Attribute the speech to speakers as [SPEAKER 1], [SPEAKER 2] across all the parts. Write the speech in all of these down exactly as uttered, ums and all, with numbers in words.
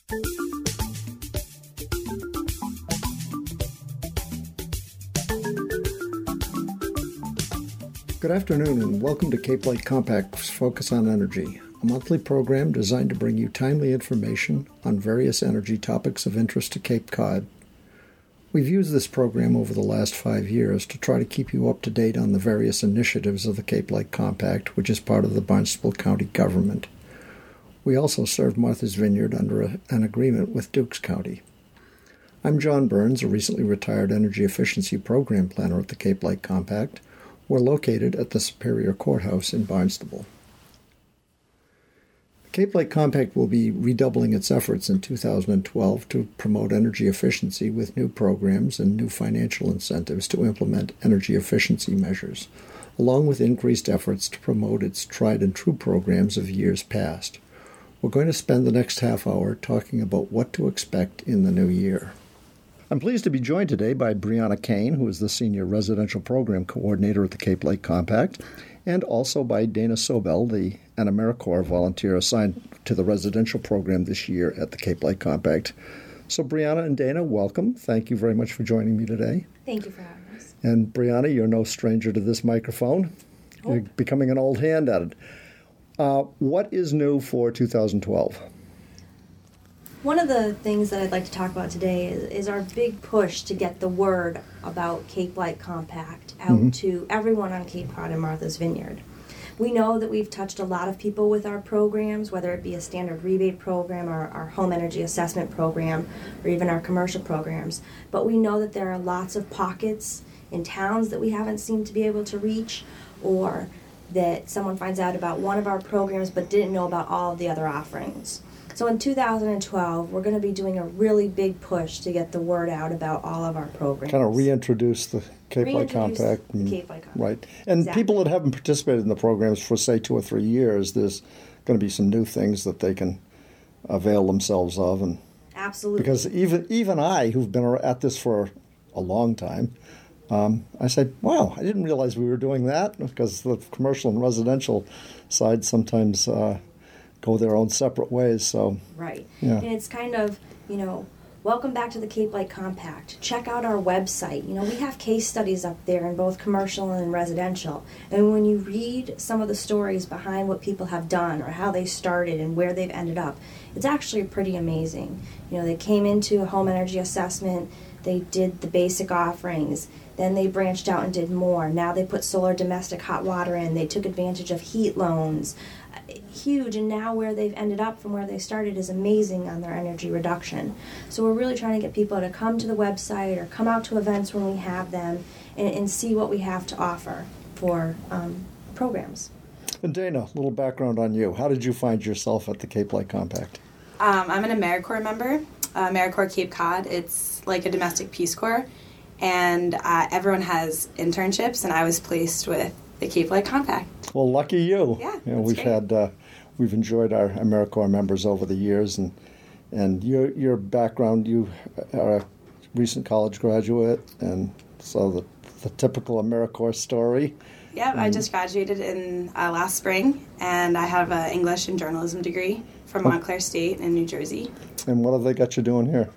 [SPEAKER 1] Good afternoon and welcome to Cape Light Compact's Focus on Energy, a monthly program designed to bring you timely information on various energy topics of interest to Cape Cod. We've used this program over the last five years to try to keep you up to date on the various initiatives of the Cape Light Compact, which is part of the Barnstable County government. We also serve Martha's Vineyard under a, an agreement with Dukes County. I'm John Burns, a recently retired Energy Efficiency Program Planner at the Cape Light Compact. We're located at the Superior Courthouse in Barnstable. The Cape Light Compact will be redoubling its efforts in two thousand twelve to promote energy efficiency with new programs and new financial incentives to implement energy efficiency measures, along with increased efforts to promote its tried-and-true programs of years past. We're going to spend the next half hour talking about what to expect in the new year. I'm pleased to be joined today by Brianna Kane, who is the Senior Residential Program Coordinator at the Cape Light Compact, and also by Dana Sobel, the an AmeriCorps volunteer assigned to the residential program this year at the Cape Light Compact. So Brianna and Dana, welcome. Thank you very much for joining me today.
[SPEAKER 2] Thank you for having us.
[SPEAKER 1] And Brianna, you're no stranger to this microphone. Oh. You're becoming an old hand at it. Uh, what is new for two thousand twelve?
[SPEAKER 2] One of the things that I'd like to talk about today is, is our big push to get the word about Cape Light Compact out mm-hmm. to everyone on Cape Cod and Martha's Vineyard. We know that we've touched a lot of people with our programs, whether it be a standard rebate program or our home energy assessment program or even our commercial programs. But we know that there are lots of pockets in towns that we haven't seemed to be able to reach, or that someone finds out about one of our programs but didn't know about all of the other offerings. So in two thousand twelve, we're going to be doing a really big push to get the word out about all of our programs.
[SPEAKER 1] Kind of reintroduce the Cape Light Compact.
[SPEAKER 2] And, Cape Light Compact.
[SPEAKER 1] Right. And exactly. People that haven't participated in the programs for, say, two or three years, there's going to be some new things that they can avail themselves of. And
[SPEAKER 2] Absolutely.
[SPEAKER 1] Because even even I, who've been at this for a long time, um, I said, wow, I didn't realize we were doing that, because the commercial and residential side sometimes uh, go their own separate ways. So
[SPEAKER 2] right.
[SPEAKER 1] Yeah.
[SPEAKER 2] And it's kind of, you know, welcome back to the Cape Light Compact. Check out our website. You know, we have case studies up there in both commercial and residential. And when you read some of the stories behind what people have done or how they started and where they've ended up, it's actually pretty amazing. You know, they came into a home energy assessment, they did the basic offerings, then they branched out and did more. Now they put solar domestic hot water in, they took advantage of heat loans. Huge, and now where they've ended up from where they started is amazing on their energy reduction. So we're really trying to get people to come to the website or come out to events when we have them and, and see what we have to offer for um, programs.
[SPEAKER 1] And Dana, a little background on you. How did you find yourself at the Cape Light Compact?
[SPEAKER 3] Um, I'm an AmeriCorps member, uh, AmeriCorps Cape Cod. It's like a domestic Peace Corps, and uh, everyone has internships, and I was placed with the Cape Light Compact.
[SPEAKER 1] Well, lucky you.
[SPEAKER 3] Yeah,
[SPEAKER 1] you know, we've
[SPEAKER 3] great.
[SPEAKER 1] had uh, we've enjoyed our AmeriCorps members over the years, and and your your background, you are a recent college graduate, and so the the typical AmeriCorps story.
[SPEAKER 3] Yeah, I just graduated in uh, last spring, and I have an English and journalism degree from Montclair State in New Jersey.
[SPEAKER 1] And what have they got you doing here?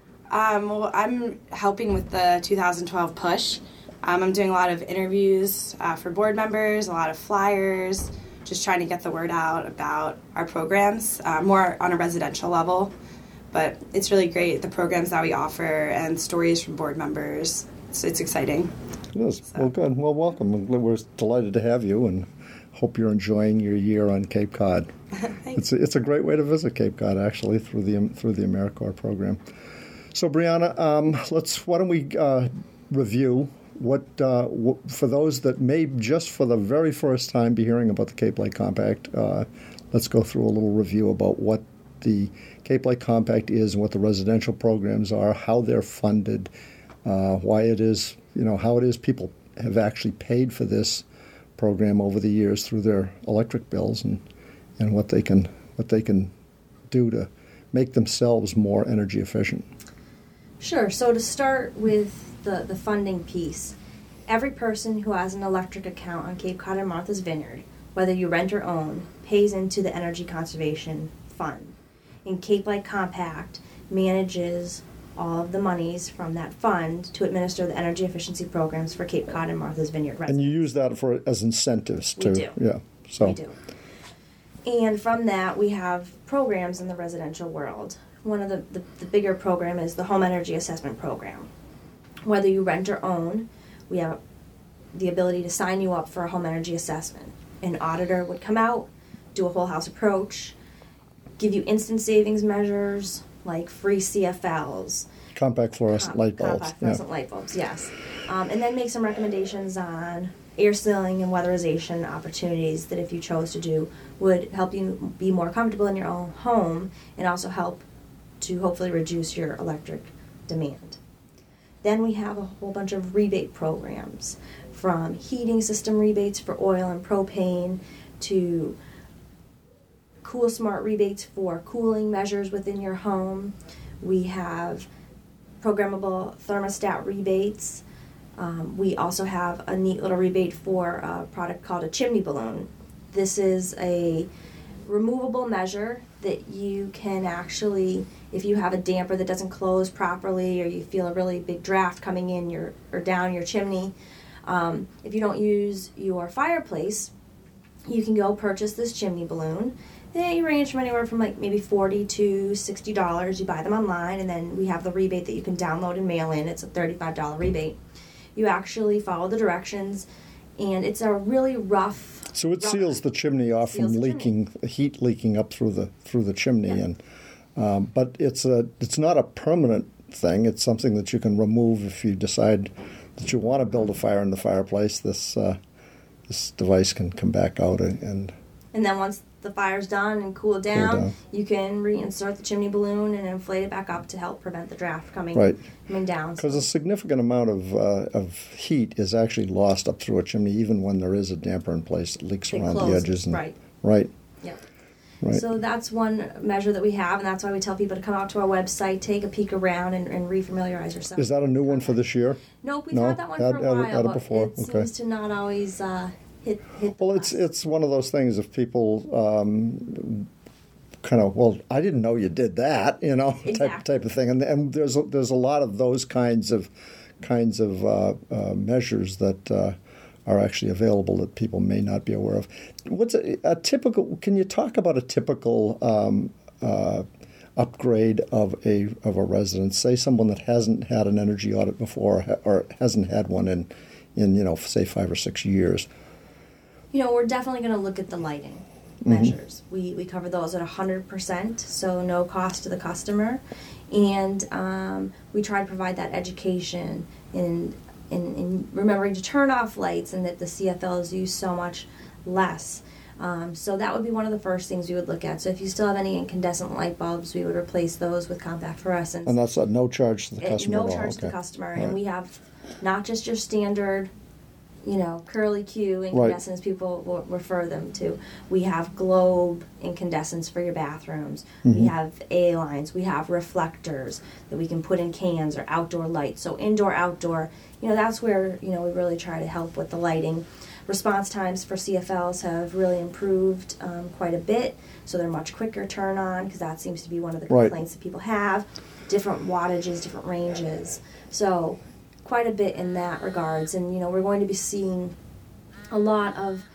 [SPEAKER 3] Um, well, I'm helping with the two thousand twelve push. Um, I'm doing a lot of interviews uh, for board members, a lot of flyers, just trying to get the word out about our programs, uh, more on a residential level. But it's really great, the programs that we offer and stories from board members. So it's exciting.
[SPEAKER 1] It is.
[SPEAKER 3] So.
[SPEAKER 1] Well, good. Well, welcome. We're delighted to have you, and hope you're enjoying your year on Cape Cod. it's a, it's a great way to visit Cape Cod, actually, through the through the AmeriCorps program. So, Brianna, um, let's why don't we uh, review what, uh, what for those that may just for the very first time be hearing about the Cape Light Compact. Uh, let's go through a little review about what the Cape Light Compact is and what the residential programs are, how they're funded, uh, why it is, you know, how it is people have actually paid for this program over the years through their electric bills, and and what they can what they can do to make themselves more energy efficient.
[SPEAKER 2] Sure. So to start with the, the funding piece, every person who has an electric account on Cape Cod and Martha's Vineyard, whether you rent or own, pays into the Energy Conservation Fund. And Cape Light Compact manages all of the monies from that fund to administer the energy efficiency programs for Cape Cod and Martha's Vineyard residents.
[SPEAKER 1] And you use that for as incentives too.
[SPEAKER 2] We do.
[SPEAKER 1] Yeah. So.
[SPEAKER 2] We do. And from that, we have programs in the residential world. One of the, the, the bigger program is the Home Energy Assessment Program. Whether you rent or own, we have the ability to sign you up for a home energy assessment. An auditor would come out, do a whole house approach, give you instant savings measures like free C F Ls.
[SPEAKER 1] Compact fluorescent
[SPEAKER 2] Com-
[SPEAKER 1] light bulbs.
[SPEAKER 2] Compact fluorescent
[SPEAKER 1] yeah.
[SPEAKER 2] light bulbs, yes. Um, and then make some recommendations on air sealing and weatherization opportunities that if you chose to do would help you be more comfortable in your own home and also help to hopefully reduce your electric demand. Then we have a whole bunch of rebate programs, from heating system rebates for oil and propane to Cool Smart rebates for cooling measures within your home. We have programmable thermostat rebates. Um, we also have a neat little rebate for a product called a chimney balloon. This is a removable measure that you can actually, if you have a damper that doesn't close properly or you feel a really big draft coming in your or down your chimney, um, if you don't use your fireplace, you can go purchase this chimney balloon. They range from anywhere from like maybe forty to sixty dollars. You buy them online, and then we have the rebate that you can download and mail in. It's a thirty-five dollars rebate. You actually follow the directions, and it's a really rough.
[SPEAKER 1] So it
[SPEAKER 2] rough,
[SPEAKER 1] seals the chimney off from
[SPEAKER 2] the
[SPEAKER 1] leaking,
[SPEAKER 2] chimney.
[SPEAKER 1] heat leaking up through the through the chimney,
[SPEAKER 2] Yeah.
[SPEAKER 1] and um, but it's a it's not a permanent thing. It's something that you can remove if you decide that you want to build a fire in the fireplace. This uh, this device can come back out and. and
[SPEAKER 2] And then once the fire's done and cooled down,
[SPEAKER 1] down.
[SPEAKER 2] you can reinsert the chimney balloon and inflate it back up to help prevent the draft coming
[SPEAKER 1] Right.
[SPEAKER 2] coming down.
[SPEAKER 1] Because a significant amount of uh, of heat is actually lost up through a chimney, even when there is a damper in place. It leaks
[SPEAKER 2] It
[SPEAKER 1] around
[SPEAKER 2] closes,
[SPEAKER 1] the edges. And,
[SPEAKER 2] right.
[SPEAKER 1] Right.
[SPEAKER 2] Yeah.
[SPEAKER 1] Right.
[SPEAKER 2] So that's one measure that we have, and that's why we tell people to come out to our website, take a peek around, and, and refamiliarize yourself.
[SPEAKER 1] Is that a new one for this year?
[SPEAKER 2] Nope, we've
[SPEAKER 1] No?
[SPEAKER 2] had that one
[SPEAKER 1] Had-
[SPEAKER 2] for a
[SPEAKER 1] had it-
[SPEAKER 2] while,
[SPEAKER 1] had it
[SPEAKER 2] but
[SPEAKER 1] before?
[SPEAKER 2] it
[SPEAKER 1] Okay.
[SPEAKER 2] seems to not always uh, hit hit. the
[SPEAKER 1] Well, it's
[SPEAKER 2] bus.
[SPEAKER 1] it's one of those things. If people um, kind of, well, I didn't know you did that, you know, type
[SPEAKER 2] Exactly.
[SPEAKER 1] type of thing, and and there's a, there's a lot of those kinds of kinds of uh, uh, measures that uh, are actually available that people may not be aware of. What's a, a typical? Can you talk about a typical um, uh, upgrade of a of a residence? Say someone that hasn't had an energy audit before, or hasn't had one in in you know say five or six years.
[SPEAKER 2] You know, we're definitely going to look at the lighting measures. We we cover those at one hundred percent, so no cost to the customer. And um, we try to provide that education in, in, in remembering to turn off lights and that the C F L is used so much less. Um, so that would be one of the first things we would look at. So if you still have any incandescent light bulbs, we would replace those with compact fluorescents.
[SPEAKER 1] And that's at no charge to the
[SPEAKER 2] At
[SPEAKER 1] customer
[SPEAKER 2] no
[SPEAKER 1] at all.
[SPEAKER 2] charge to the
[SPEAKER 1] Okay.
[SPEAKER 2] customer.
[SPEAKER 1] All
[SPEAKER 2] And
[SPEAKER 1] right.
[SPEAKER 2] we have not just your standard, you know, curly Q
[SPEAKER 1] Right.
[SPEAKER 2] incandescents people will refer them to. We have globe incandescents for your bathrooms.
[SPEAKER 1] Mm-hmm.
[SPEAKER 2] We have A lines. We have reflectors that we can put in cans or outdoor lights. So indoor, outdoor, you know, that's where, you know, we really try to help with the lighting. Response times for C F Ls have really improved um, quite a bit, so they're much quicker turn on because that seems to be one of the
[SPEAKER 1] Right.
[SPEAKER 2] complaints that people have. Different wattages, different ranges. So quite a bit in that regards, and you know we're going to be seeing a lot of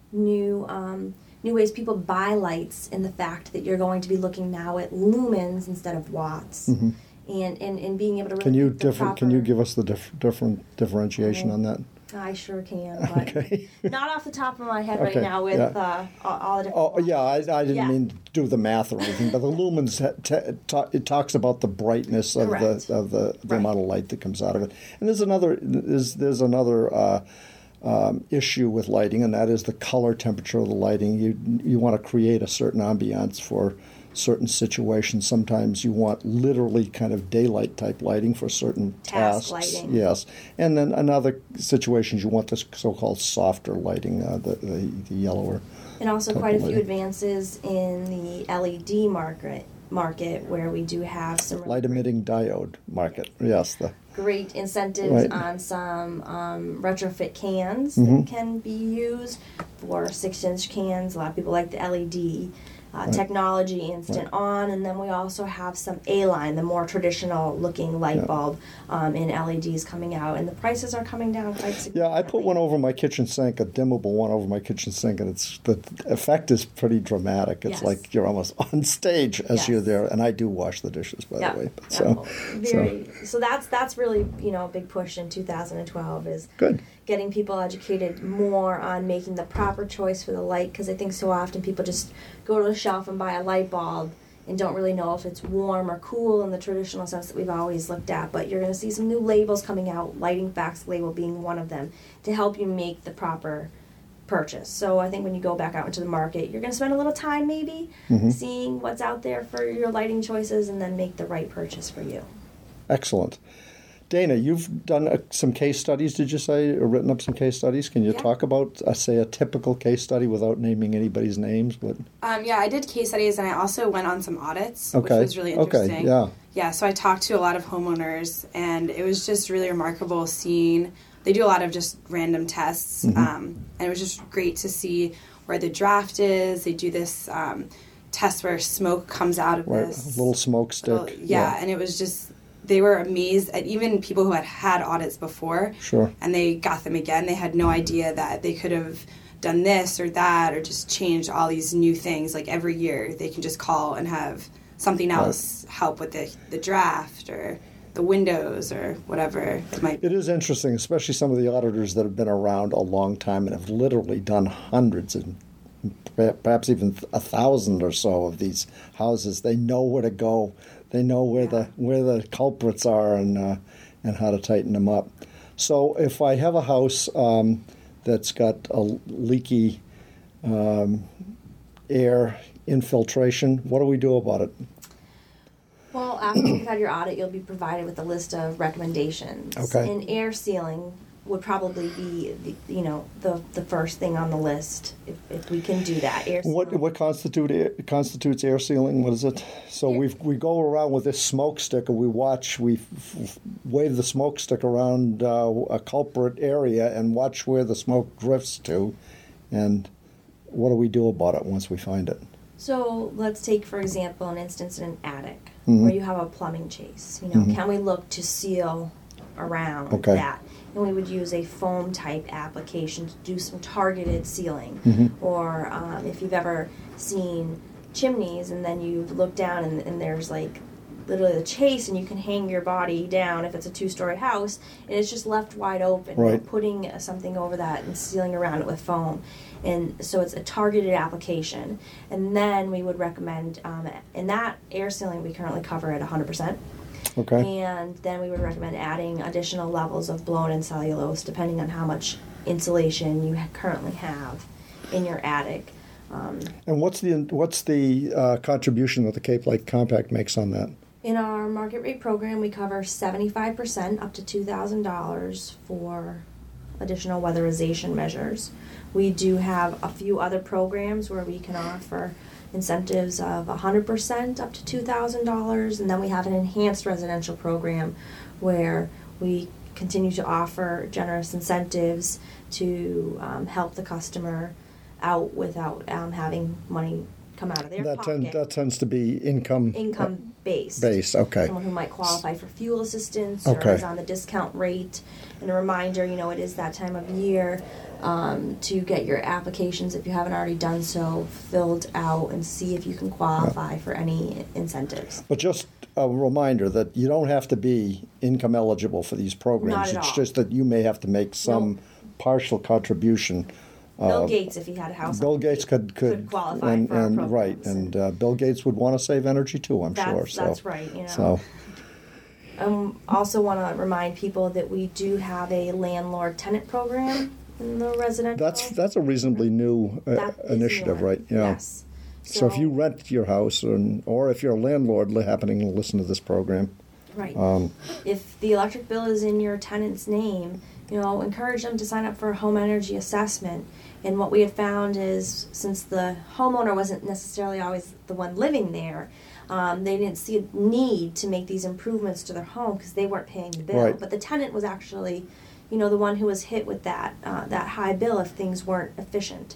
[SPEAKER 2] new um, new ways people buy lights, in the fact that you're going to be looking now at lumens instead of watts, and, and and being able to really
[SPEAKER 1] Can you
[SPEAKER 2] pick the
[SPEAKER 1] different? Can you
[SPEAKER 2] proper-
[SPEAKER 1] give us the diff, different differentiation on that?
[SPEAKER 2] I sure can, but
[SPEAKER 1] Okay.
[SPEAKER 2] not off the top of my head right
[SPEAKER 1] Okay,
[SPEAKER 2] now with
[SPEAKER 1] yeah.
[SPEAKER 2] uh, all, all the different.
[SPEAKER 1] Oh yeah, I, I didn't
[SPEAKER 2] Yeah.
[SPEAKER 1] mean to do the math or anything, but the lumens ha- t- ta- it talks about the brightness of
[SPEAKER 2] Correct.
[SPEAKER 1] the of the, the
[SPEAKER 2] Right.
[SPEAKER 1] amount of light that comes out of it. And there's another there's there's another uh, um, issue with lighting, and that is the color temperature of the lighting. You you want to create a certain ambiance for certain situations. Sometimes you want literally kind of daylight type lighting for certain
[SPEAKER 2] Task
[SPEAKER 1] tasks.
[SPEAKER 2] lighting.
[SPEAKER 1] Yes, and then in other situations you want this so-called softer lighting, uh, the, the the yellower.
[SPEAKER 2] And also
[SPEAKER 1] type
[SPEAKER 2] quite a
[SPEAKER 1] of
[SPEAKER 2] few
[SPEAKER 1] lighting.
[SPEAKER 2] advances in the L E D market, market where we do have some really
[SPEAKER 1] Light emitting diode market. Yes, the
[SPEAKER 2] great incentives
[SPEAKER 1] Right.
[SPEAKER 2] on some um, retrofit cans
[SPEAKER 1] Mm-hmm.
[SPEAKER 2] that can be used for six-inch cans. A lot of people like the L E D. uh, technology instant right. on, and then we also have some A-line, the more traditional looking light yeah. bulb um, in L E Ds coming out, and the prices are coming down quite significantly.
[SPEAKER 1] Yeah, I put one over my kitchen sink, a dimmable one over my kitchen sink, and it's the effect is pretty dramatic. It's yes. like you're almost on stage as yes. you're there, and I do wash the dishes, by yep. the way. But
[SPEAKER 2] yep.
[SPEAKER 1] so,
[SPEAKER 2] Very,
[SPEAKER 1] so.
[SPEAKER 2] so that's that's really, you know, a big push in two thousand twelve is
[SPEAKER 1] Good.
[SPEAKER 2] getting people educated more on making the proper choice for the light, because I think so often people just go to the shelf and buy a light bulb and don't really know if it's warm or cool in the traditional sense that we've always looked at. But you're going to see some new labels coming out, Lighting Facts label being one of them, to help you make the proper purchase. So I think when you go back out into the market, you're going to spend a little time maybe mm-hmm. seeing what's out there for your lighting choices and then make the right purchase for you.
[SPEAKER 1] Excellent. Dana, you've done uh, some case studies, did you say, or written up some case studies? Can you yeah. talk about, uh, say, a typical case study without naming anybody's names? But
[SPEAKER 3] um, yeah, I did case studies, and I also went on some audits,
[SPEAKER 1] okay.
[SPEAKER 3] which was really interesting.
[SPEAKER 1] Okay, yeah.
[SPEAKER 3] Yeah, so I talked to a lot of homeowners, and it was just really remarkable seeing, they do a lot of just random tests, mm-hmm. um, and it was just great to see where the draft is. They do this um, test where smoke comes out of
[SPEAKER 1] right.
[SPEAKER 3] this.
[SPEAKER 1] A little smoke stick.
[SPEAKER 3] Little, yeah, yeah, and it was just... They were amazed at even people who had had audits before,
[SPEAKER 1] sure.
[SPEAKER 3] and they got them again. They had no idea that they could have done this or that or just changed all these new things. Like every year they can just call and have something else right. help with the, the draft or the windows or whatever it might be.
[SPEAKER 1] It is interesting, especially some of the auditors that have been around a long time and have literally done hundreds and perhaps even a thousand or so of these houses. They know where to go. They know where yeah. the where the culprits are and uh, and how to tighten them up. So if I have a house um, that's got a leaky um, air infiltration, what do we do about it?
[SPEAKER 2] Well, after you've had your audit, you'll be provided with a list of recommendations.
[SPEAKER 1] Okay.
[SPEAKER 2] And air sealing would probably be, the, you know, the the first thing on the list if, if we can do that. Air
[SPEAKER 1] what what constitute air, constitutes air sealing? What is it? So we we go around with this smoke stick and we watch, we f- f- wave the smoke stick around uh, a culprit area and watch where the smoke drifts to, and what do we do about it once we find it?
[SPEAKER 2] So let's take, for example, an instance in an attic
[SPEAKER 1] mm-hmm.
[SPEAKER 2] where you have a plumbing chase. You know,
[SPEAKER 1] mm-hmm.
[SPEAKER 2] can we look to seal around
[SPEAKER 1] okay.
[SPEAKER 2] that? And we would use a foam type application to do some targeted sealing.
[SPEAKER 1] Mm-hmm.
[SPEAKER 2] Or um, if you've ever seen chimneys and then you look down and, and there's like literally the chase and you can hang your body down if it's a two-story house and it's just left wide open.
[SPEAKER 1] Right.
[SPEAKER 2] You know, putting something over that and sealing around it with foam. And so it's a targeted application. And then we would recommend, um, in that air sealing we currently cover at one hundred percent.
[SPEAKER 1] Okay.
[SPEAKER 2] And then we would recommend adding additional levels of blown-in cellulose depending on how much insulation you ha- currently have in your attic. Um,
[SPEAKER 1] and what's the what's the uh, contribution that the Cape Light Compact makes on that?
[SPEAKER 2] In our market rate program, we cover seventy-five percent up to two thousand dollars for additional weatherization measures. We do have a few other programs where we can offer incentives of one hundred percent up to two thousand dollars, and then we have an enhanced residential program where we continue to offer generous incentives to um, help the customer out without um, having money come out of their
[SPEAKER 1] that
[SPEAKER 2] pocket.
[SPEAKER 1] Tend, that tends to be income
[SPEAKER 2] income based.
[SPEAKER 1] Based, okay.
[SPEAKER 2] Someone who might qualify for fuel assistance
[SPEAKER 1] okay.
[SPEAKER 2] or is on the discount rate. And a reminder, you know, it is that time of year um, to get your applications, if you haven't already done so, filled out and see if you can qualify yeah. for any incentives.
[SPEAKER 1] But just a reminder that you don't have to be income eligible for these programs.
[SPEAKER 2] Not at
[SPEAKER 1] it's
[SPEAKER 2] all.
[SPEAKER 1] just that you may have to make some
[SPEAKER 2] nope.
[SPEAKER 1] partial contribution.
[SPEAKER 2] Bill
[SPEAKER 1] uh,
[SPEAKER 2] Gates, if he had a house,
[SPEAKER 1] Bill Gates could could,
[SPEAKER 2] could qualify
[SPEAKER 1] and,
[SPEAKER 2] for our
[SPEAKER 1] and
[SPEAKER 2] programs.
[SPEAKER 1] right, and uh, Bill Gates would want to save energy too. I'm
[SPEAKER 2] that's,
[SPEAKER 1] sure. So
[SPEAKER 2] that's right. You know.
[SPEAKER 1] So.
[SPEAKER 2] Um, also want to remind people that we do have a landlord-tenant program in the residential.
[SPEAKER 1] That's that's a reasonably new uh,
[SPEAKER 2] that
[SPEAKER 1] initiative,
[SPEAKER 2] new.
[SPEAKER 1] right? Yeah.
[SPEAKER 2] Yes.
[SPEAKER 1] So,
[SPEAKER 2] So
[SPEAKER 1] if you rent your house, and, or if you're a landlord happening to listen to this program,
[SPEAKER 2] right.
[SPEAKER 1] Um,
[SPEAKER 2] if the electric bill is in your tenant's name, you know, encourage them to sign up for a home energy assessment. And what we have found is, since the homeowner wasn't necessarily always the one living there, um, they didn't see a need to make these improvements to their home because they weren't paying the bill.
[SPEAKER 1] Right.
[SPEAKER 2] But the tenant was actually, you know, the one who was hit with that uh, that high bill if things weren't efficient.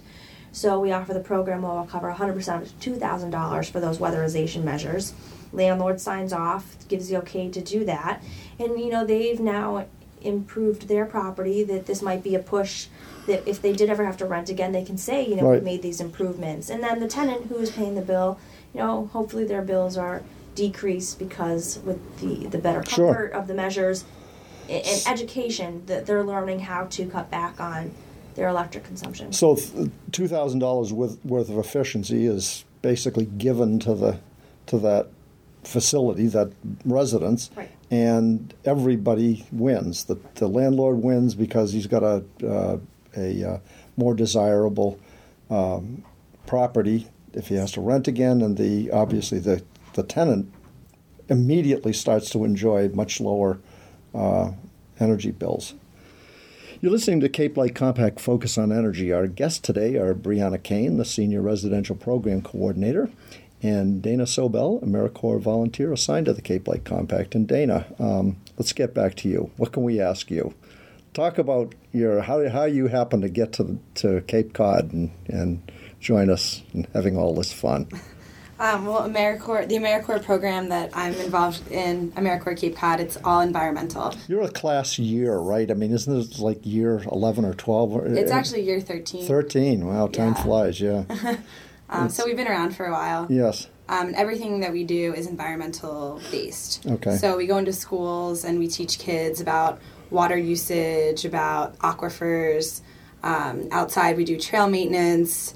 [SPEAKER 2] So we offer the program where we'll cover one hundred percent of two thousand dollars for those weatherization measures. Landlord signs off, gives the okay to do that. And, you know, they've now improved their property, that this might be a push that if they did ever have to rent again, they can say, you know,
[SPEAKER 1] Right.
[SPEAKER 2] we made these improvements. And then the tenant who is paying the bill, you know, hopefully their bills are decreased because with the, the better
[SPEAKER 1] Sure.
[SPEAKER 2] comfort of the measures and and education, that they're learning how to cut back on their electric consumption.
[SPEAKER 1] So two thousand dollars worth worth of efficiency is basically given to the to that facility, that residence,
[SPEAKER 2] Right.
[SPEAKER 1] and everybody wins. The the landlord wins because he's got a uh, a uh, more desirable um, property if he has to rent again, and the obviously the the tenant immediately starts to enjoy much lower uh, energy bills. You're listening to Cape Light Compact Focus on Energy. Our guests today are Brianna Kane, the Senior Residential Program Coordinator, and Dana Sobel, AmeriCorps volunteer assigned to the Cape Light Compact. And Dana, um, let's get back to you. What can we ask you? Talk about your how how you happen to get to to Cape Cod and, and join us in having all this fun.
[SPEAKER 3] Um, well, AmeriCorps, the AmeriCorps program that I'm involved in, AmeriCorps Cape Cod, it's all environmental.
[SPEAKER 1] You're a class year, right? I mean, isn't it like year eleven or twelve? Or,
[SPEAKER 3] It's actually year thirteen.
[SPEAKER 1] thirteen. Wow, time
[SPEAKER 3] Yeah.
[SPEAKER 1] flies, yeah.
[SPEAKER 3] Um, so we've been around for a while.
[SPEAKER 1] Yes.
[SPEAKER 3] Um, and everything that we do is environmental based.
[SPEAKER 1] Okay.
[SPEAKER 3] So we go into schools and we teach kids about water usage, about aquifers. Um, outside we do trail maintenance.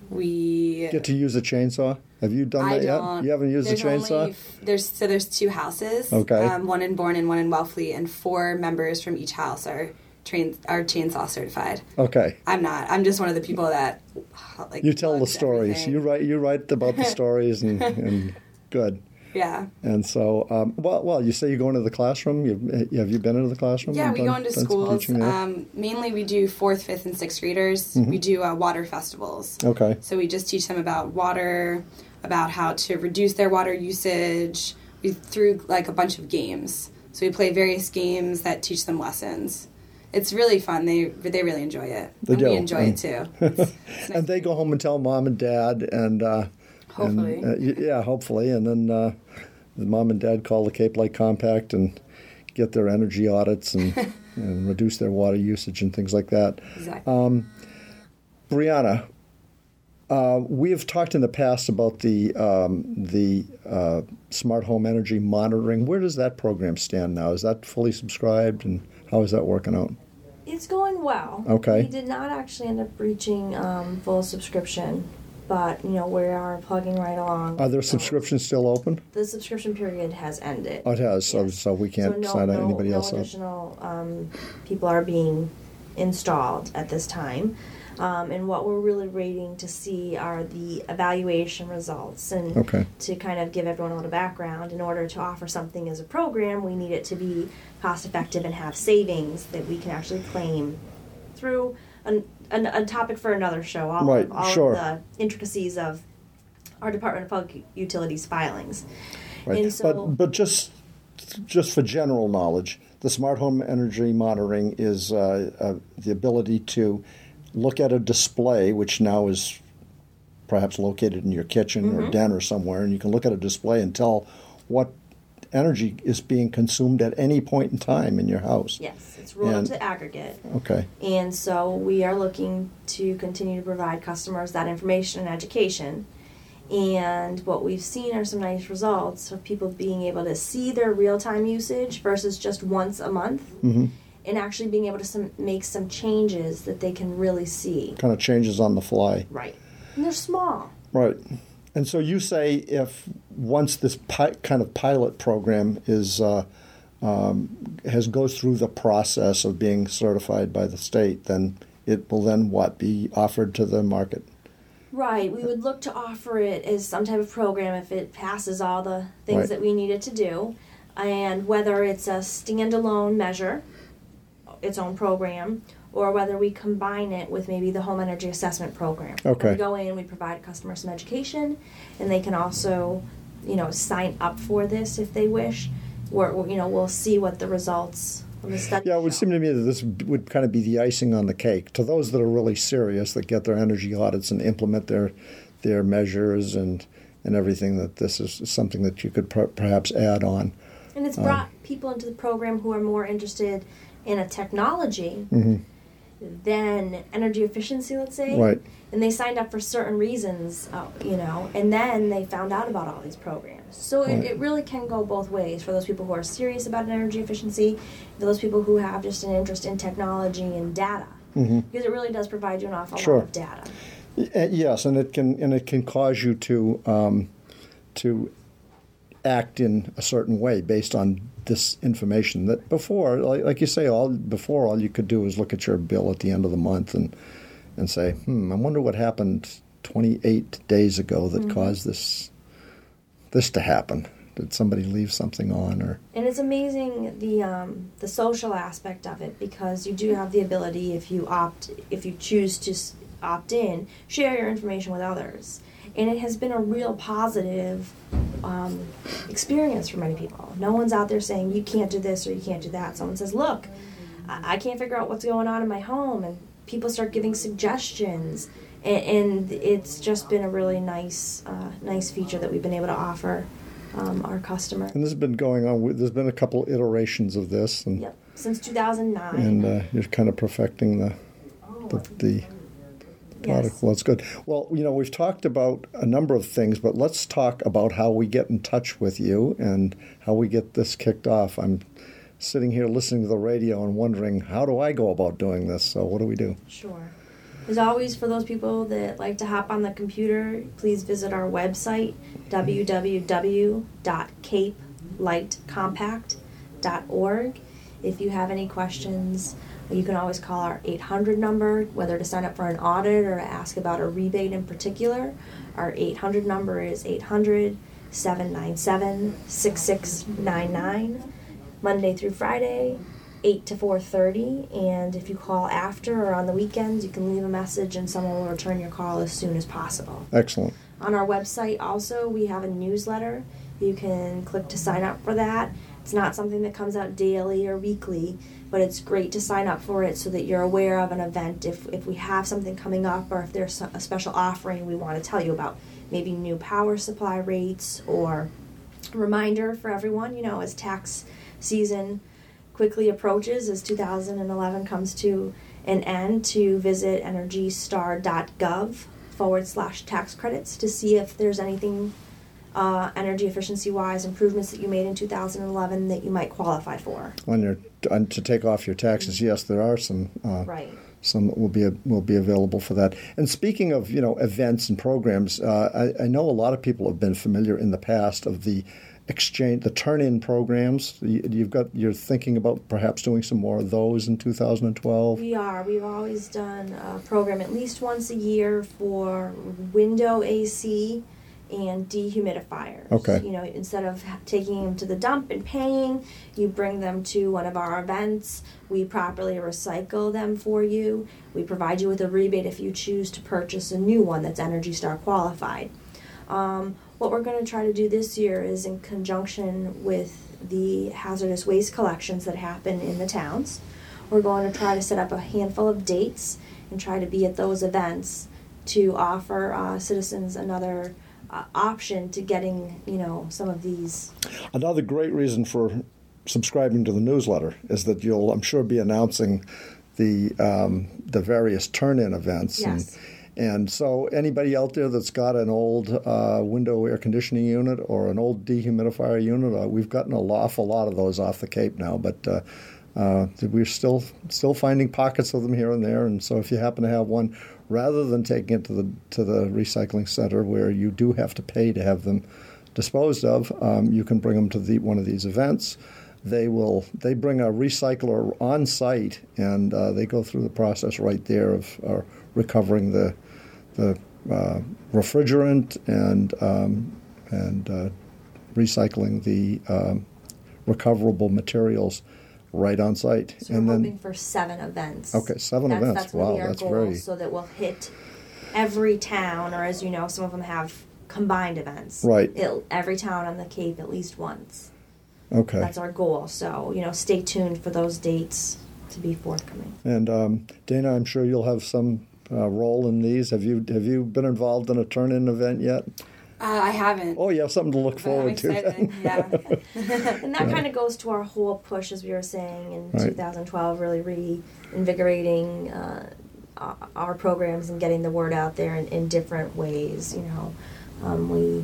[SPEAKER 3] We
[SPEAKER 1] Get to use a chainsaw? Have you done
[SPEAKER 3] I
[SPEAKER 1] that
[SPEAKER 3] don't.
[SPEAKER 1] yet? You haven't used
[SPEAKER 3] there's
[SPEAKER 1] a chainsaw?
[SPEAKER 3] Only, there's so there's two houses.
[SPEAKER 1] Okay.
[SPEAKER 3] Um, one in Bourne and one in Wellfleet, and four members from each house are train are chainsaw certified.
[SPEAKER 1] Okay.
[SPEAKER 3] I'm not. I'm just one of the people that like.
[SPEAKER 1] You tell the
[SPEAKER 3] loves
[SPEAKER 1] stories.
[SPEAKER 3] everything.
[SPEAKER 1] You write. You write about the stories, and, and good.
[SPEAKER 3] Yeah.
[SPEAKER 1] And so, um, well, well, you say you go into the classroom. You've, have you been into the classroom?
[SPEAKER 3] Yeah,
[SPEAKER 1] and
[SPEAKER 3] we
[SPEAKER 1] done-
[SPEAKER 3] go into
[SPEAKER 1] done some
[SPEAKER 3] schools.
[SPEAKER 1] teaching there?
[SPEAKER 3] Um, mainly, we do fourth, fifth, and sixth graders.
[SPEAKER 1] Mm-hmm.
[SPEAKER 3] We do uh, water festivals.
[SPEAKER 1] Okay.
[SPEAKER 3] So we just teach them about water, about how to reduce their water usage. We through like a bunch of games. So we play various games that teach them lessons. It's really fun. They they really enjoy it.
[SPEAKER 1] They
[SPEAKER 3] and
[SPEAKER 1] do.
[SPEAKER 3] we enjoy
[SPEAKER 1] And-
[SPEAKER 3] it too. It's, it's nice.
[SPEAKER 1] And they go home and tell mom and dad, and uh,
[SPEAKER 3] Hopefully.
[SPEAKER 1] and, uh, y- yeah, hopefully, and then uh, the mom and dad call the Cape Light Compact and get their energy audits and, and reduce their water usage and things like that.
[SPEAKER 3] Exactly.
[SPEAKER 1] Um, Brianna, uh, we have talked in the past about the um, the uh, smart home energy monitoring. Where does that program stand now? Is that fully subscribed, and how is that working out?
[SPEAKER 2] It's going well.
[SPEAKER 1] Okay.
[SPEAKER 2] We did not actually end up reaching um, full subscription, but you know we are plugging right along.
[SPEAKER 1] Are there subscriptions still open?
[SPEAKER 2] The subscription period has ended.
[SPEAKER 1] Oh, it has, so,
[SPEAKER 2] Yes.
[SPEAKER 1] so we can't
[SPEAKER 2] so no,
[SPEAKER 1] sign
[SPEAKER 2] no,
[SPEAKER 1] anybody
[SPEAKER 2] no
[SPEAKER 1] else up.
[SPEAKER 2] additional um, people are being installed at this time. Um, and what we're really waiting to see are the evaluation results. And
[SPEAKER 1] Okay.
[SPEAKER 2] to kind of give everyone a little background, in order to offer something as a program, we need it to be cost effective and have savings that we can actually claim through an, an, a topic for another show. All,
[SPEAKER 1] Right,
[SPEAKER 2] all
[SPEAKER 1] sure.
[SPEAKER 2] of the intricacies of our Department of Public Utilities filings.
[SPEAKER 1] Right.
[SPEAKER 2] And so,
[SPEAKER 1] but but just just for general knowledge, the smart home energy monitoring is uh, uh, the ability to look at a display, which now is perhaps located in your kitchen
[SPEAKER 2] Mm-hmm.
[SPEAKER 1] or den or somewhere, and you can look at a display and tell what energy is being consumed at any point in time in your house.
[SPEAKER 2] yes, it's rolled
[SPEAKER 1] And-
[SPEAKER 2] up to aggregate.
[SPEAKER 1] Okay.
[SPEAKER 2] And so we are looking to continue to provide customers that information and education. And what we've seen are some nice results of people being able to see their real-time usage versus just once a month,
[SPEAKER 1] Mm-hmm.
[SPEAKER 2] and actually being able to some, make some changes that they can really see.
[SPEAKER 1] Kind of changes on the fly.
[SPEAKER 2] Right. And they're small.
[SPEAKER 1] Right. And so you say if once this pi- kind of pilot program is uh, um, has goes through the process of being certified by the state, then it will then what be offered to the market?
[SPEAKER 2] Right. We would look to offer it as some type of program if it passes all the things
[SPEAKER 1] Right.
[SPEAKER 2] that we need it to do. And whether it's a standalone measure, its own program, or whether we combine it with maybe the home energy assessment program.
[SPEAKER 1] Okay.
[SPEAKER 2] We go in, we provide customers some education, and they can also, you know, sign up for this if they wish. Where, you know, we'll see what the results From the study
[SPEAKER 1] Yeah, it would
[SPEAKER 2] show.
[SPEAKER 1] seem to me that this would kind of be the icing on the cake. To those that are really serious, that get their energy audits and implement their their measures and, and everything, that this is something that you could per- perhaps add on.
[SPEAKER 2] And it's brought people into the program who are more interested in a technology
[SPEAKER 1] Mm-hmm.
[SPEAKER 2] than energy efficiency, let's say.
[SPEAKER 1] Right.
[SPEAKER 2] And they signed up for certain reasons, uh, you know, and then they found out about all these programs. So
[SPEAKER 1] Right.
[SPEAKER 2] it, it really can go both ways for those people who are serious about energy efficiency, for those people who have just an interest in technology and data.
[SPEAKER 1] Mm-hmm.
[SPEAKER 2] Because it really does provide you an awful
[SPEAKER 1] Sure.
[SPEAKER 2] lot of data.
[SPEAKER 1] Y- Yes, and it can and it can cause you to um, to act in a certain way based on this information that before, like, like you say, all before all you could do is look at your bill at the end of the month and and say, hmm, I wonder what happened twenty-eight days ago that
[SPEAKER 2] Mm-hmm.
[SPEAKER 1] caused this this to happen. Did somebody leave something on or?
[SPEAKER 2] And it's amazing the um, the social aspect of it, because you do have the ability, if you opt, if you choose to s- opt in, share your information with others. And it has been a real positive um, experience for many people. No one's out there saying you can't do this or you can't do that. Someone says, look, I, I can't figure out what's going on in my home, and people start giving suggestions. And, and it's just been a really nice, uh, nice feature that we've been able to offer um, our customer.
[SPEAKER 1] And this has been going on. with- There's been a couple iterations of this, and
[SPEAKER 2] Yep, since two thousand nine.
[SPEAKER 1] and uh, you're kind of perfecting the the, the product.
[SPEAKER 2] Yes.
[SPEAKER 1] Well, that's good. Well, you know, we've talked about a number of things, but let's talk about how we get in touch with you and how we get this kicked off. I'm sitting here listening to the radio and wondering, how do I go about doing this? So what do we do?
[SPEAKER 2] Sure. As always, for those people that like to hop on the computer, please visit our website, w w w dot cape light compact dot org. If you have any questions, you can always call our eight hundred number, whether to sign up for an audit or to ask about a rebate in particular. Our eight hundred number is eight hundred, seven nine seven, six six nine nine, Monday through Friday, eight to four thirty. And if you call after or on the weekends, you can leave a message and someone will return your call as soon as possible.
[SPEAKER 1] Excellent.
[SPEAKER 2] On our website also, we have a newsletter. You can click to sign up for that. It's not something that comes out daily or weekly, but it's great to sign up for it so that you're aware of an event. If, if we have something coming up, or if there's a special offering we want to tell you about, maybe new power supply rates, or a reminder for everyone, you know, as tax season quickly approaches, as two thousand eleven comes to an end, to visit energy star dot gov forward slash tax credits to see if there's anything uh, energy efficiency wise improvements that you made in two thousand eleven that you might qualify for.
[SPEAKER 1] On your on, to take off your taxes, yes, there are some. Uh,
[SPEAKER 2] Right.
[SPEAKER 1] Some that will be will be available for that. And speaking of you know events and programs, uh, I, I know a lot of people have been familiar in the past of the exchange, the turn-in programs. You, you've got you're thinking about perhaps doing some more of those in two thousand twelve.
[SPEAKER 2] We are. We've always done a program at least once a year for window A C and dehumidifiers.
[SPEAKER 1] Okay.
[SPEAKER 2] You know, instead of ha- taking them to the dump and paying, you bring them to one of our events. We properly recycle them for you. We provide you with a rebate if you choose to purchase a new one that's Energy Star qualified. Um, what we're going to try to do this year is, in conjunction with the hazardous waste collections that happen in the towns, we're going to try to set up a handful of dates and try to be at those events to offer uh, citizens another uh, option to getting, you know, some of these.
[SPEAKER 1] Another great reason for subscribing to the newsletter is that you'll, I'm sure, be announcing the um, the various turn-in events.
[SPEAKER 2] Yes.
[SPEAKER 1] And, and so anybody out there that's got an old uh, window air conditioning unit or an old dehumidifier unit, uh, we've gotten an awful lot of those off the Cape now, but uh, uh, we're still still finding pockets of them here and there. And so if you happen to have one, rather than taking it to the to the recycling center where you do have to pay to have them disposed of, um, you can bring them to the, one of these events. They will. They bring a recycler on site, and uh, they go through the process right there of uh, recovering the the uh, refrigerant and um, and uh, recycling the um, recoverable materials right on site.
[SPEAKER 2] So
[SPEAKER 1] and
[SPEAKER 2] we're
[SPEAKER 1] then,
[SPEAKER 2] hoping for seven events.
[SPEAKER 1] Okay, seven
[SPEAKER 2] that's,
[SPEAKER 1] events.
[SPEAKER 2] That's going to
[SPEAKER 1] Wow,
[SPEAKER 2] be our
[SPEAKER 1] that's
[SPEAKER 2] goal,
[SPEAKER 1] very-
[SPEAKER 2] so that we'll hit every town, or as you know, some of them have combined events.
[SPEAKER 1] Right.
[SPEAKER 2] It'll, every town on the Cape at least once.
[SPEAKER 1] Okay.
[SPEAKER 2] That's our goal. So, you know, stay tuned for those dates to be forthcoming.
[SPEAKER 1] And um, Dana, I'm sure you'll have some uh, role in these. Have you have you been involved in a turn-in event yet?
[SPEAKER 3] Uh, I haven't.
[SPEAKER 1] Oh, you have something to look
[SPEAKER 3] but
[SPEAKER 1] forward
[SPEAKER 3] I'm
[SPEAKER 1] to.
[SPEAKER 3] excited. Yeah.
[SPEAKER 2] And that kind of goes to our whole push, as we were saying, in
[SPEAKER 1] Right.
[SPEAKER 2] two thousand twelve, really reinvigorating uh, our programs and getting the word out there in, in different ways. You know, um, we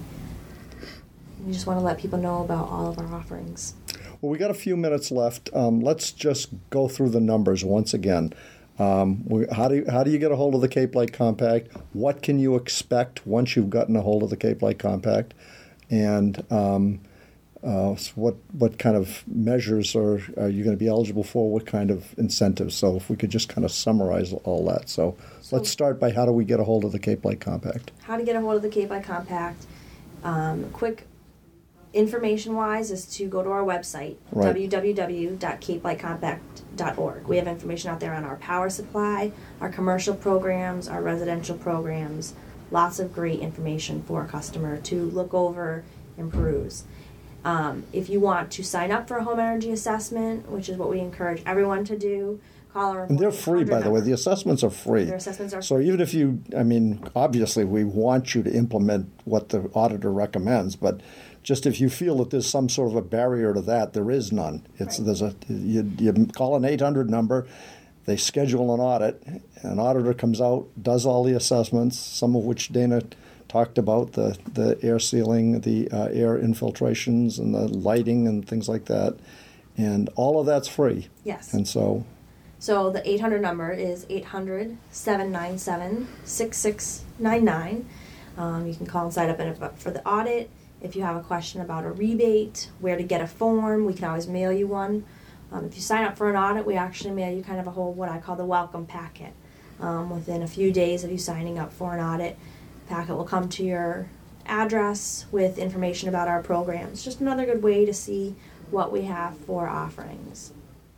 [SPEAKER 2] we just want to let people know about all of our offerings.
[SPEAKER 1] Well, we got a few minutes left. Um, let's just go through the numbers once again. Um, we, how do you, how do you get a hold of the Cape Light Compact? What can you expect once you've gotten a hold of the Cape Light Compact? And um, uh, so what what kind of measures are, are you going to be eligible for? What kind of incentives? So if we could just kind of summarize all that. So,
[SPEAKER 2] So
[SPEAKER 1] let's start by how do we get a hold of the Cape Light Compact?
[SPEAKER 2] How to get a hold of the Cape Light Compact. Um, quick information-wise is to go to our website,
[SPEAKER 1] Right.
[SPEAKER 2] w w w dot cape light compact dot org. We have information out there on our power supply, our commercial programs, our residential programs. Lots of great information for a customer to look over and peruse. Um, if you want to sign up for a home energy assessment, which is what we encourage everyone to do, call our
[SPEAKER 1] And they're free, by the way. The assessments are free.
[SPEAKER 2] Their assessments are
[SPEAKER 1] So even if you, I mean, obviously we want you to implement what the auditor recommends, but just if you feel that there's some sort of a barrier to that, there is none. It's
[SPEAKER 2] Right.
[SPEAKER 1] there's a you, you call an eight hundred number, they schedule an audit, an auditor comes out, does all the assessments, some of which Dana talked about, the the air sealing, the uh, air infiltrations, and the lighting and things like that, and all of that's free.
[SPEAKER 2] Yes.
[SPEAKER 1] And so.
[SPEAKER 2] So the eight hundred number is eight hundred, seven nine seven, six six nine nine. Um, you can call and sign up in a, for the audit. If you have a question about a rebate, where to get a form, we can always mail you one. Um, if you sign up for an audit, we actually mail you kind of a whole, what I call the welcome packet. Um, within a few days of you signing up for an audit, the packet will come to your address with information about our programs. Just another good way to see what we have for offerings.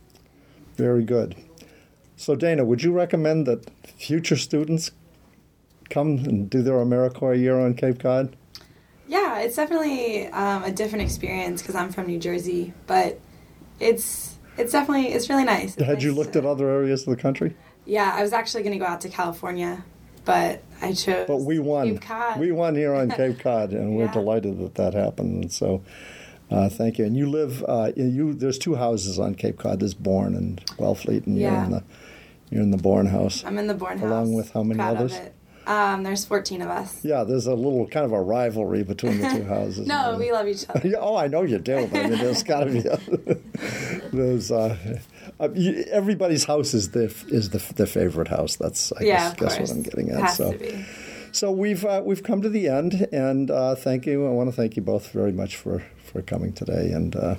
[SPEAKER 1] Very good. So, Dana, would you recommend that future students come and do their AmeriCorps year on Cape Cod?
[SPEAKER 3] Yeah, it's definitely um, a different experience because I'm from New Jersey, but it's it's definitely it's really nice. It's
[SPEAKER 1] Had
[SPEAKER 3] nice
[SPEAKER 1] you looked
[SPEAKER 3] to,
[SPEAKER 1] at other areas of the country?
[SPEAKER 3] Yeah, I was actually going to go out to California, but I chose.
[SPEAKER 1] But we won.
[SPEAKER 3] Cape Cod.
[SPEAKER 1] We won here on Cape Cod, and we're
[SPEAKER 3] Yeah.
[SPEAKER 1] delighted that that happened. And so, uh, thank you. And you live. Uh, you there's two houses on Cape Cod. There's Bourne and Wellfleet, and you're
[SPEAKER 3] Yeah.
[SPEAKER 1] in the you're in the Bourne house.
[SPEAKER 3] I'm in the Bourne house.
[SPEAKER 1] Along with how many
[SPEAKER 3] Proud
[SPEAKER 1] others?
[SPEAKER 3] Of it. Um, there's fourteen of us.
[SPEAKER 1] Yeah, there's a little kind of a rivalry between the two houses.
[SPEAKER 3] No, we love each other.
[SPEAKER 1] Yeah, oh, I know you do. But I mean, there's got to be. A, there's uh, uh, you, everybody's house is the is the the favorite house. That's I
[SPEAKER 3] Yeah,
[SPEAKER 1] guess,
[SPEAKER 3] of
[SPEAKER 1] guess
[SPEAKER 3] course.
[SPEAKER 1] what I'm getting at.
[SPEAKER 3] Has
[SPEAKER 1] so,
[SPEAKER 3] to be.
[SPEAKER 1] so we've uh, we've come to the end, and uh, thank you. I want to thank you both very much for, for coming today, and uh,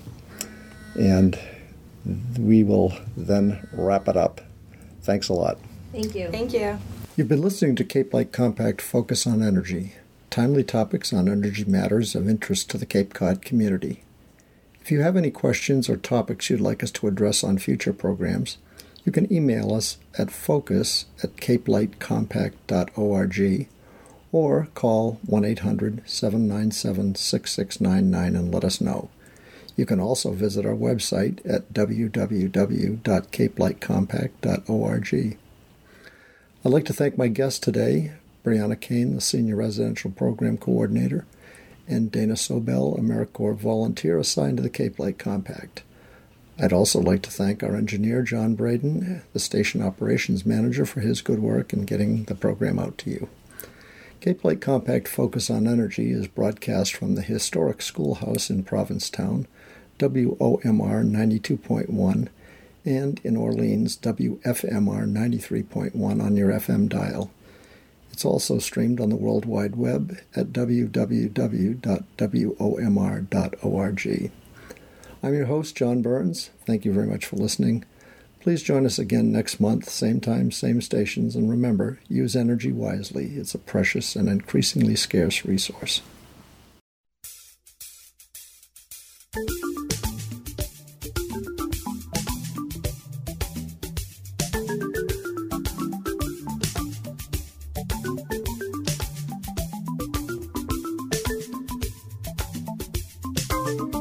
[SPEAKER 1] and we will then wrap it up. Thanks a lot.
[SPEAKER 2] Thank you.
[SPEAKER 3] Thank you.
[SPEAKER 1] You've been listening to Cape Light Compact Focus on Energy, timely topics on energy matters of interest to the Cape Cod community. If you have any questions or topics you'd like us to address on future programs, you can email us at focus at cape light compact dot org or call one eight hundred, seven nine seven, six six nine nine and let us know. You can also visit our website at w w w dot cape light compact dot org. I'd like to thank my guests today, Brianna Kane, the Senior Residential Program Coordinator, and Dana Sobel, AmeriCorps volunteer assigned to the Cape Light Compact. I'd also like to thank our engineer, John Braden, the Station Operations Manager, for his good work in getting the program out to you. Cape Light Compact Focus on Energy is broadcast from the historic schoolhouse in Provincetown, W O M R ninety-two point one, and in Orleans, W F M R ninety-three point one on your F M dial. It's also streamed on the World Wide Web at w w w dot w o m r dot org. I'm your host, John Burns. Thank you very much for listening. Please join us again next month, same time, same stations, and remember, use energy wisely. It's a precious and increasingly scarce resource. Thank you.